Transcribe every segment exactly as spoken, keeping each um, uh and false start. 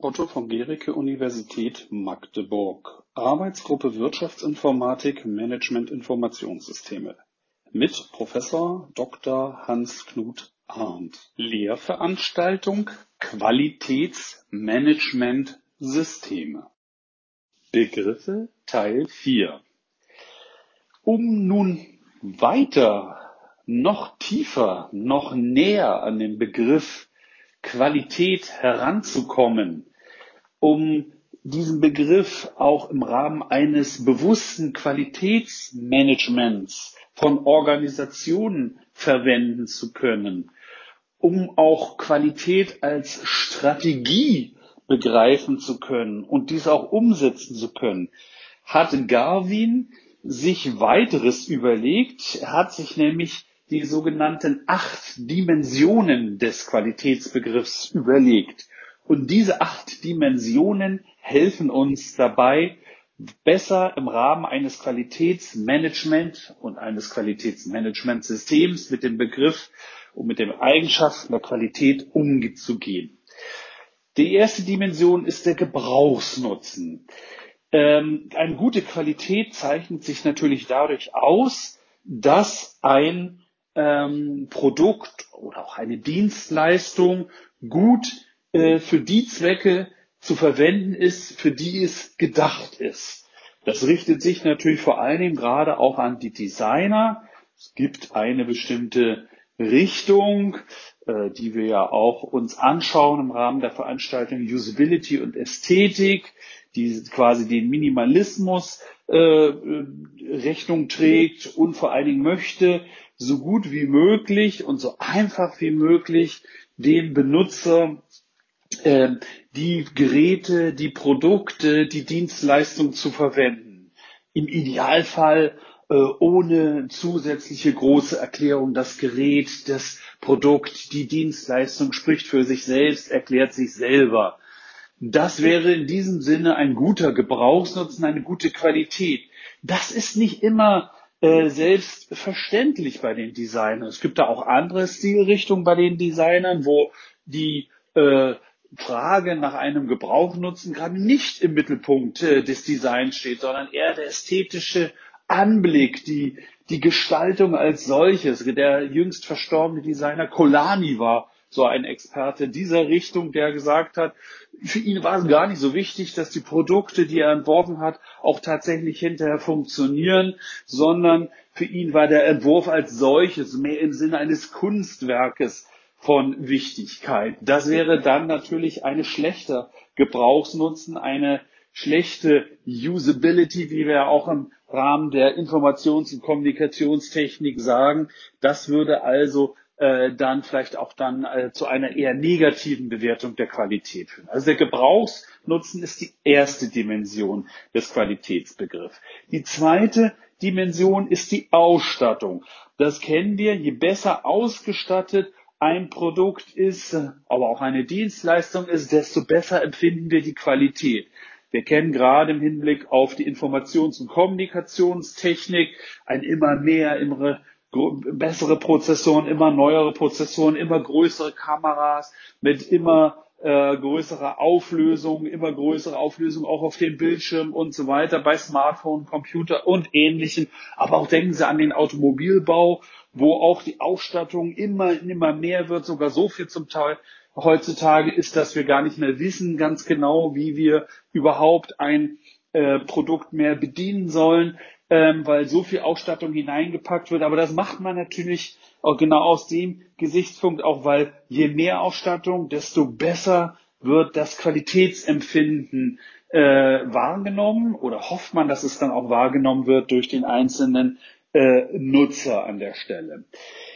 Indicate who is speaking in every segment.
Speaker 1: Otto von Guericke, Universität Magdeburg. Arbeitsgruppe Wirtschaftsinformatik, Management Informationssysteme. Mit Professor Doktor Hans-Knut Arndt. Lehrveranstaltung Qualitätsmanagementsysteme. Begriffe Teil vier. Um nun weiter, noch tiefer, noch näher an den Begriff Qualität heranzukommen, um diesen Begriff auch im Rahmen eines bewussten Qualitätsmanagements von Organisationen verwenden zu können, um auch Qualität als Strategie begreifen zu können und dies auch umsetzen zu können, hat Garvin sich weiteres überlegt. Er hat sich nämlich die sogenannten acht Dimensionen des Qualitätsbegriffs überlegt. Und diese acht Dimensionen helfen uns dabei, besser im Rahmen eines Qualitätsmanagement und eines Qualitätsmanagementsystems mit dem Begriff und mit den Eigenschaften der Qualität umzugehen. Die erste Dimension ist der Gebrauchsnutzen. Ähm, eine gute Qualität zeichnet sich natürlich dadurch aus, dass ein ähm, Produkt oder auch eine Dienstleistung gut äh, für die Zwecke zu verwenden ist, für die es gedacht ist. Das richtet sich natürlich vor allen Dingen gerade auch an die Designer. Es gibt eine bestimmte Richtung, äh, die wir ja auch uns anschauen im Rahmen der Veranstaltung Usability und Ästhetik, die quasi den Minimalismus äh, Rechnung trägt und vor allen Dingen möchte, so gut wie möglich und so einfach wie möglich dem Benutzer äh, die Geräte, die Produkte, die Dienstleistung zu verwenden. Im Idealfall äh, ohne zusätzliche große Erklärung. Das Gerät, das Produkt, die Dienstleistung spricht für sich selbst, erklärt sich selber. Das wäre in diesem Sinne ein guter Gebrauchsnutzen, eine gute Qualität. Das ist nicht immer äh, selbstverständlich bei den Designern. Es gibt da auch andere Stilrichtungen bei den Designern, wo die äh, Frage nach einem Gebrauchsnutzen gerade nicht im Mittelpunkt äh, des Designs steht, sondern eher der ästhetische Anblick, die, die Gestaltung als solches. Der jüngst verstorbene Designer Colani war so ein Experte dieser Richtung, der gesagt hat, für ihn war es gar nicht so wichtig, dass die Produkte, die er entworfen hat, auch tatsächlich hinterher funktionieren, sondern für ihn war der Entwurf als solches mehr im Sinne eines Kunstwerkes von Wichtigkeit. Das wäre dann natürlich ein schlechter Gebrauchsnutzen, eine schlechte Usability, wie wir auch im Rahmen der Informations- und Kommunikationstechnik sagen. Das würde also äh, dann vielleicht auch dann äh, zu einer eher negativen Bewertung der Qualität führen. Also der Gebrauchsnutzen ist die erste Dimension des Qualitätsbegriffs. Die zweite Dimension ist die Ausstattung. Das kennen wir, je besser ausgestattet ein Produkt ist, aber auch eine Dienstleistung ist, desto besser empfinden wir die Qualität. Wir kennen gerade im Hinblick auf die Informations- und Kommunikationstechnik ein immer mehr, immer bessere Prozessoren, immer neuere Prozessoren, immer größere Kameras mit immer äh, größerer Auflösung, immer größere Auflösung auch auf dem Bildschirm und so weiter, bei Smartphone, Computer und Ähnlichem. Aber auch denken Sie an den Automobilbau, wo auch die Ausstattung immer, immer mehr wird, sogar so viel zum Teil heutzutage ist, dass wir gar nicht mehr wissen ganz genau, wie wir überhaupt ein äh, Produkt mehr bedienen sollen, ähm, weil so viel Ausstattung hineingepackt wird. Aber das macht man natürlich auch genau aus dem Gesichtspunkt, auch weil je mehr Ausstattung, desto besser wird das Qualitätsempfinden äh, wahrgenommen oder hofft man, dass es dann auch wahrgenommen wird durch den einzelnen äh, Nutzer an der Stelle.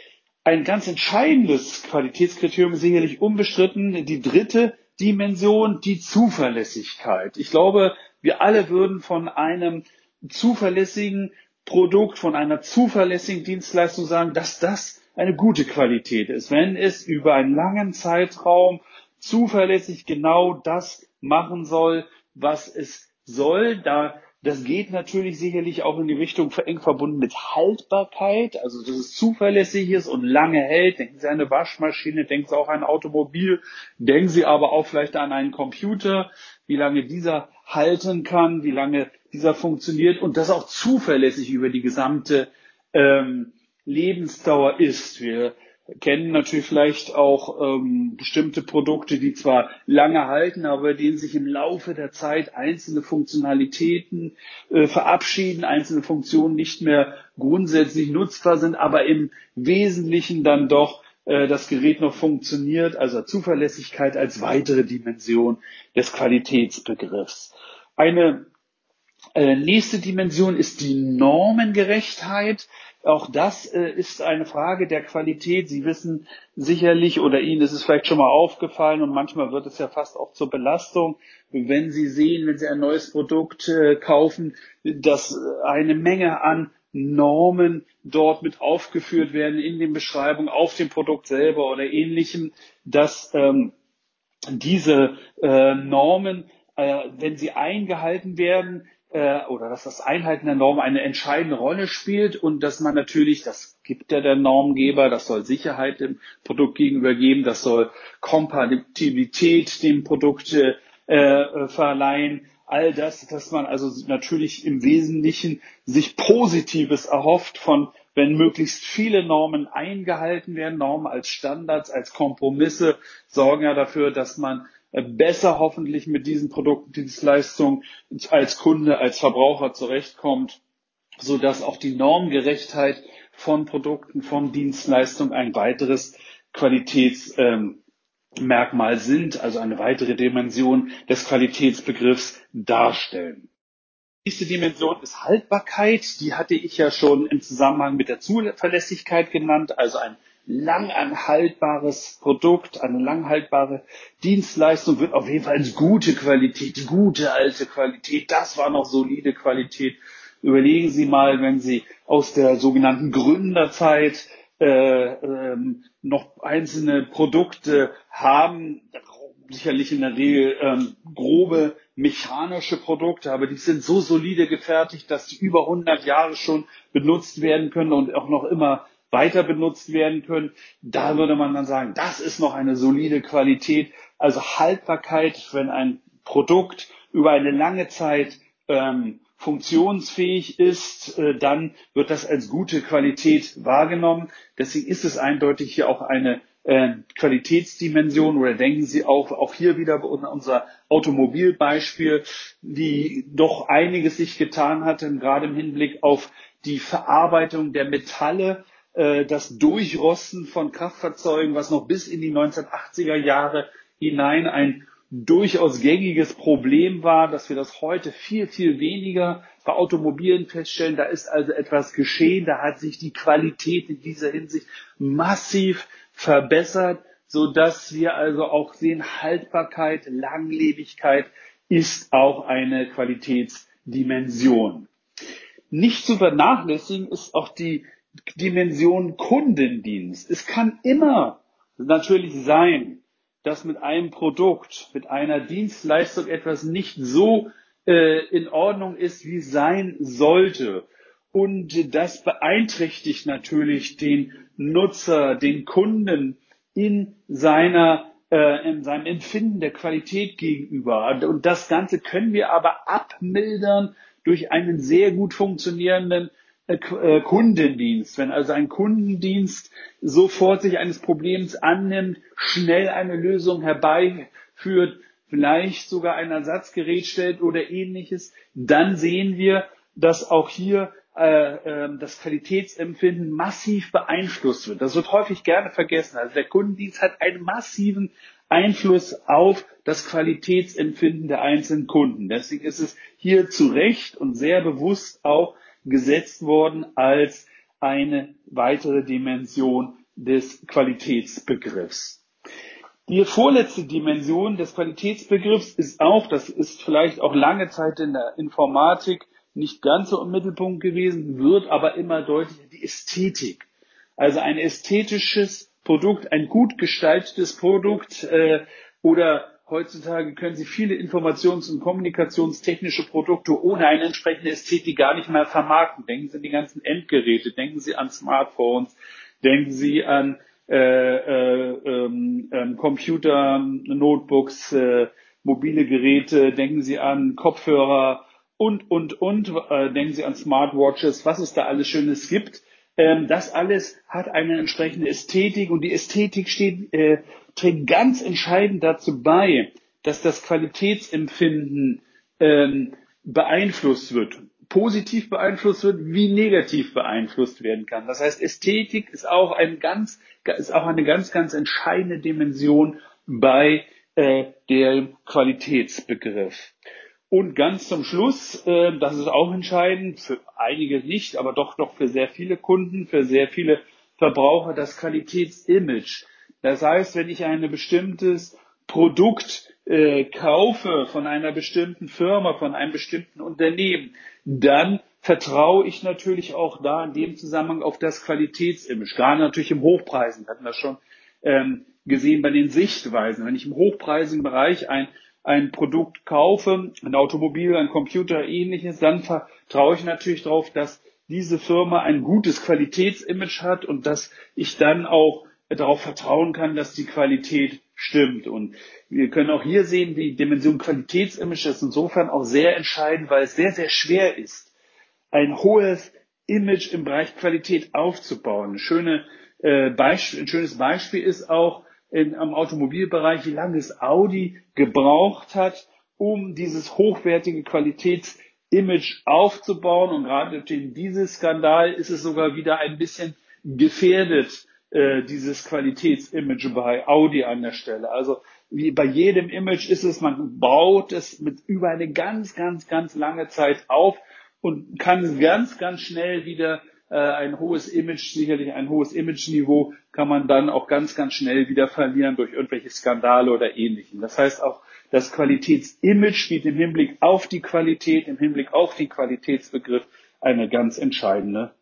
Speaker 1: Ein ganz entscheidendes Qualitätskriterium ist sicherlich unbestritten die dritte Dimension, die Zuverlässigkeit. Ich glaube, wir alle würden von einem zuverlässigen Produkt, von einer zuverlässigen Dienstleistung sagen, dass das eine gute Qualität ist, wenn es über einen langen Zeitraum zuverlässig genau das machen soll, was es soll. Da Das geht natürlich sicherlich auch in die Richtung eng verbunden mit Haltbarkeit, also dass es zuverlässig ist und lange hält. Denken Sie an eine Waschmaschine, denken Sie auch an ein Automobil, denken Sie aber auch vielleicht an einen Computer, wie lange dieser halten kann, wie lange dieser funktioniert und das auch zuverlässig über die gesamte ähm, Lebensdauer ist. Wir kennen natürlich vielleicht auch ähm, bestimmte Produkte, die zwar lange halten, aber bei denen sich im Laufe der Zeit einzelne Funktionalitäten äh, verabschieden, einzelne Funktionen nicht mehr grundsätzlich nutzbar sind, aber im Wesentlichen dann doch äh, das Gerät noch funktioniert, also Zuverlässigkeit als weitere Dimension des Qualitätsbegriffs. Eine äh, nächste Dimension ist die Normengerechtheit. Auch das äh, ist eine Frage der Qualität. Sie wissen sicherlich oder Ihnen ist es vielleicht schon mal aufgefallen und manchmal wird es ja fast auch zur Belastung, wenn Sie sehen, wenn Sie ein neues Produkt äh, kaufen, dass eine Menge an Normen dort mit aufgeführt werden in den Beschreibungen auf dem Produkt selber oder ähnlichem, dass ähm, diese äh, Normen, äh, wenn sie eingehalten werden, äh, oder dass das Einhalten der Normen eine entscheidende Rolle spielt und dass man natürlich, das gibt ja der Normgeber, das soll Sicherheit dem Produkt gegenüber geben, das soll Kompatibilität dem Produkt äh, äh, verleihen, all das, dass man also natürlich im Wesentlichen sich Positives erhofft von, wenn möglichst viele Normen eingehalten werden. Normen als Standards, als Kompromisse sorgen ja dafür, dass man besser hoffentlich mit diesen Produkten, Dienstleistungen als Kunde, als Verbraucher zurechtkommt, sodass auch die Normgerechtheit von Produkten, von Dienstleistungen ein weiteres Qualitätsmerkmal sind, also eine weitere Dimension des Qualitätsbegriffs darstellen. Die nächste Dimension ist Haltbarkeit. Die hatte ich ja schon im Zusammenhang mit der Zuverlässigkeit genannt, also ein langanhaltbares Produkt, eine langhaltbare Dienstleistung wird auf jeden Fall als gute Qualität, die gute alte Qualität, das war noch solide Qualität. Überlegen Sie mal, wenn Sie aus der sogenannten Gründerzeit äh, ähm, noch einzelne Produkte haben, sicherlich in der Regel ähm, grobe mechanische Produkte, aber die sind so solide gefertigt, dass die über hundert Jahre schon benutzt werden können und auch noch immer weiter benutzt werden können. Da würde man dann sagen, das ist noch eine solide Qualität. Also Haltbarkeit, wenn ein Produkt über eine lange Zeit ähm, funktionsfähig ist, äh, dann wird das als gute Qualität wahrgenommen. Deswegen ist es eindeutig hier auch eine äh, Qualitätsdimension oder denken Sie auch, auch hier wieder bei unser Automobilbeispiel, die doch einiges sich getan hat, gerade im Hinblick auf die Verarbeitung der Metalle, äh, das Durchrosten von Kraftfahrzeugen, was noch bis in die neunzehnhundertachtziger Jahre hinein ein durchaus gängiges Problem war, dass wir das heute viel, viel weniger bei Automobilen feststellen. Da ist also etwas geschehen, da hat sich die Qualität in dieser Hinsicht massiv verbessert, so dass wir also auch sehen, Haltbarkeit, Langlebigkeit ist auch eine Qualitätsdimension. Nicht zu vernachlässigen ist auch die Dimension Kundendienst. Es kann immer natürlich sein, dass mit einem Produkt, mit einer Dienstleistung etwas nicht so äh, in Ordnung ist, wie es sein sollte. Und das beeinträchtigt natürlich den Nutzer, den Kunden in seiner äh, in seinem Empfinden der Qualität gegenüber. Und das Ganze können wir aber abmildern durch einen sehr gut funktionierenden äh, Kundendienst. Wenn also ein Kundendienst sofort sich eines Problems annimmt, schnell eine Lösung herbeiführt, vielleicht sogar ein Ersatzgerät stellt oder ähnliches, dann sehen wir, dass auch hier äh, äh, das Qualitätsempfinden massiv beeinflusst wird. Das wird häufig gerne vergessen. Also der Kundendienst hat einen massiven Einfluss auf das Qualitätsempfinden der einzelnen Kunden. Deswegen ist es hier zu Recht und sehr bewusst auch gesetzt worden als eine weitere Dimension des Qualitätsbegriffs. Die vorletzte Dimension des Qualitätsbegriffs ist auch, das ist vielleicht auch lange Zeit in der Informatik nicht ganz so im Mittelpunkt gewesen, wird aber immer deutlicher, die Ästhetik. Also ein ästhetisches Produkt, ein gut gestaltetes Produkt äh, oder heutzutage können Sie viele informations- und kommunikationstechnische Produkte ohne eine entsprechende Ästhetik gar nicht mehr vermarkten. Denken Sie an die ganzen Endgeräte, denken Sie an Smartphones, denken Sie an äh, äh, ähm, ähm, Computer, Notebooks, äh, mobile Geräte, denken Sie an Kopfhörer und, und, und, äh, denken Sie an Smartwatches, was es da alles Schönes gibt. Ähm, das alles hat eine entsprechende Ästhetik und die Ästhetik steht, äh, trägt ganz entscheidend dazu bei, dass das Qualitätsempfinden ähm, beeinflusst wird. Positiv beeinflusst wird, wie negativ beeinflusst werden kann. Das heißt, Ästhetik ist auch ein ganz, ist auch eine ganz, ganz entscheidende Dimension bei äh, dem Qualitätsbegriff. Und ganz zum Schluss, äh, das ist auch entscheidend, für einige nicht, aber doch noch für sehr viele Kunden, für sehr viele Verbraucher, das Qualitätsimage. Das heißt, wenn ich ein bestimmtes Produkt äh, kaufe von einer bestimmten Firma, von einem bestimmten Unternehmen, dann vertraue ich natürlich auch da in dem Zusammenhang auf das Qualitätsimage. Gerade natürlich im Hochpreisen, wir hatten das schon ähm, gesehen bei den Sichtweisen. Wenn ich im hochpreisigen Bereich ein ein Produkt kaufe, ein Automobil, ein Computer, ähnliches, dann vertraue ich natürlich darauf, dass diese Firma ein gutes Qualitätsimage hat und dass ich dann auch darauf vertrauen kann, dass die Qualität stimmt. Und wir können auch hier sehen, die Dimension Qualitätsimage ist insofern auch sehr entscheidend, weil es sehr, sehr schwer ist, ein hohes Image im Bereich Qualität aufzubauen. Ein, schöne, äh, Beispiel, ein schönes Beispiel ist auch in, am Automobilbereich, wie lange es Audi gebraucht hat, um dieses hochwertige Qualitätsimage aufzubauen. Und gerade durch diesen Skandal ist es sogar wieder ein bisschen gefährdet, äh, dieses Qualitätsimage bei Audi an der Stelle. Also wie bei jedem Image ist es, man baut es mit über eine ganz, ganz, ganz lange Zeit auf und kann ganz, ganz schnell wieder äh, ein hohes Image, sicherlich ein hohes Imageniveau, kann man dann auch ganz, ganz schnell wieder verlieren durch irgendwelche Skandale oder Ähnlichem. Das heißt auch, das Qualitätsimage spielt im Hinblick auf die Qualität, im Hinblick auf den Qualitätsbegriff eine ganz entscheidende